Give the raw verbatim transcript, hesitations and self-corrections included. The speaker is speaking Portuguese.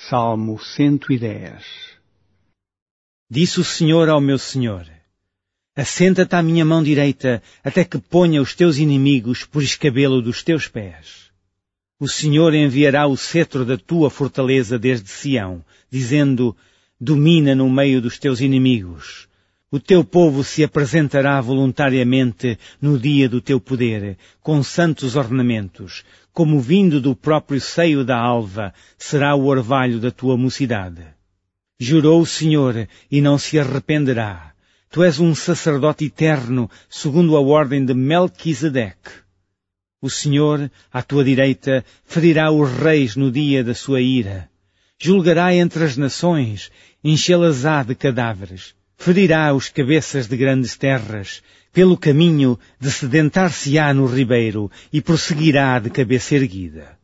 Salmo cento e dez. Disse o Senhor ao meu Senhor: assenta-te à minha mão direita, até que ponha os teus inimigos por escabelo dos teus pés. O Senhor enviará o cetro da tua fortaleza desde Sião, dizendo: domina no meio dos teus inimigos. O teu povo se apresentará voluntariamente no dia do teu poder, com santos ornamentos, como vindo do próprio seio da alva, será o orvalho da tua mocidade. Jurou o Senhor, e não se arrependerá. Tu és um sacerdote eterno, segundo a ordem de Melquisedeque. O Senhor, à tua direita, ferirá os reis no dia da sua ira. Julgará entre as nações, enchê-las-á de cadáveres. Ferirá os cabeças de grandes terras, pelo caminho dessedentar-se-á no ribeiro e prosseguirá de cabeça erguida.